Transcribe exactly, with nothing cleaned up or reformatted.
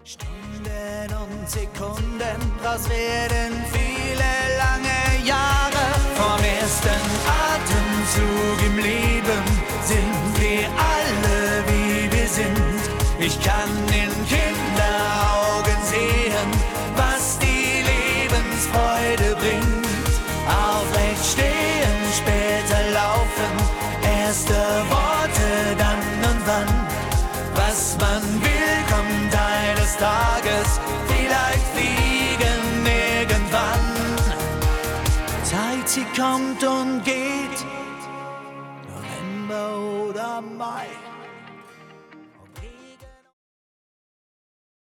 Stunden und Sekunden, draus werden viele lange Jahre. Vom ersten Atemzug im Leben sind wir alle, wie wir sind. Ich kann in Kinderaugen sehen, was die Lebensfreude bringt. Aufrecht stehen, später laufen, erste Worte dann und wann. Was man will, kommt eines Tages, vielleicht fliegen irgendwann. Zeit, sie kommt und geht, November oder Mai.